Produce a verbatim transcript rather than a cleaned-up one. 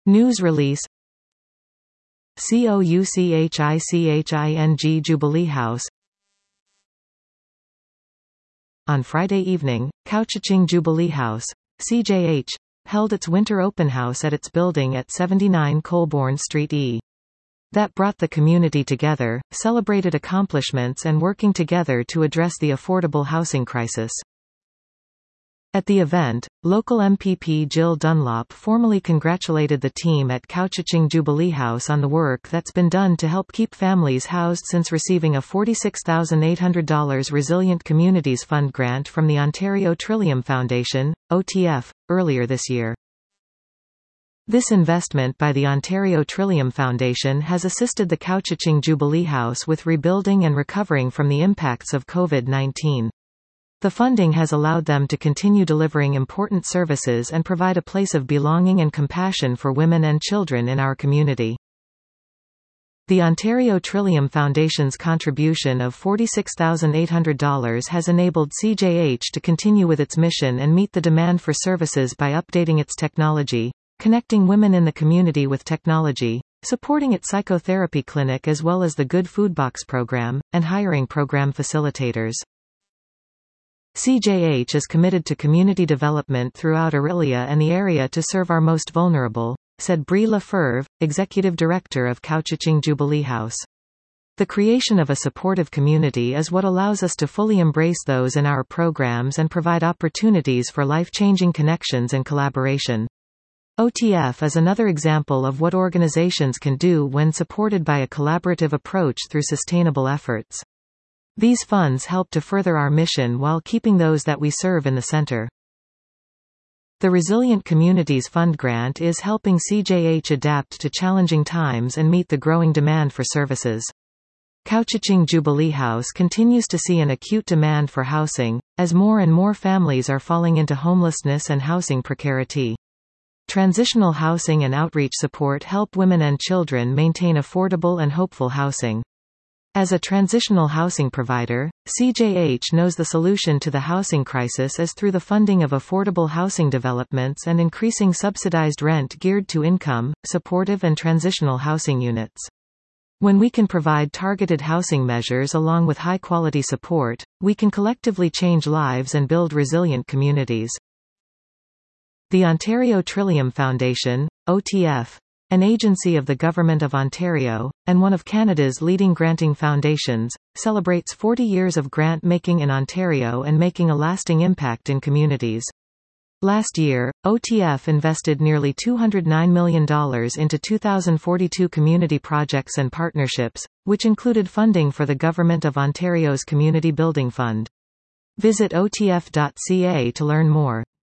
News release. COUCHICHING Jubilee House. On Friday evening, Couchiching Jubilee House, C J H, held its winter open house at its building at seventy-nine Colborne Street E. That brought the community together, celebrated accomplishments and working together to address the affordable housing crisis. At the event, local M P P Jill Dunlop formally congratulated the team at Couchiching Jubilee House on the work that's been done to help keep families housed since receiving a forty-six thousand eight hundred dollars Resilient Communities Fund grant from the Ontario Trillium Foundation, O T F, earlier this year. This investment by the Ontario Trillium Foundation has assisted the Couchiching Jubilee House with rebuilding and recovering from the impacts of COVID nineteen. The funding has allowed them to continue delivering important services and provide a place of belonging and compassion for women and children in our community. The Ontario Trillium Foundation's contribution of forty-six thousand eight hundred dollars has enabled C J H to continue with its mission and meet the demand for services by updating its technology, connecting women in the community with technology, supporting its psychotherapy clinic as well as the Good Food Box program, and hiring program facilitators. C J H is committed to community development throughout Orillia and the area to serve our most vulnerable, said Brie Lefevre, Executive Director of Couchiching Jubilee House. The creation of a supportive community is what allows us to fully embrace those in our programs and provide opportunities for life-changing connections and collaboration. O T F is another example of what organizations can do when supported by a collaborative approach through sustainable efforts. These funds help to further our mission while keeping those that we serve in the center. The Resilient Communities Fund grant is helping C J H adapt to challenging times and meet the growing demand for services. Couchiching Jubilee House continues to see an acute demand for housing, as more and more families are falling into homelessness and housing precarity. Transitional housing and outreach support help women and children maintain affordable and hopeful housing. As a transitional housing provider, C J H knows the solution to the housing crisis is through the funding of affordable housing developments and increasing subsidized rent geared to income, supportive and transitional housing units. When we can provide targeted housing measures along with high-quality support, we can collectively change lives and build resilient communities. The Ontario Trillium Foundation, O T F, an agency of the Government of Ontario, and one of Canada's leading granting foundations, celebrates forty years of grant-making in Ontario and making a lasting impact in communities. Last year, O T F invested nearly two hundred nine million dollars into two thousand forty-two community projects and partnerships, which included funding for the Government of Ontario's Community Building Fund. Visit O T F dot C A to learn more.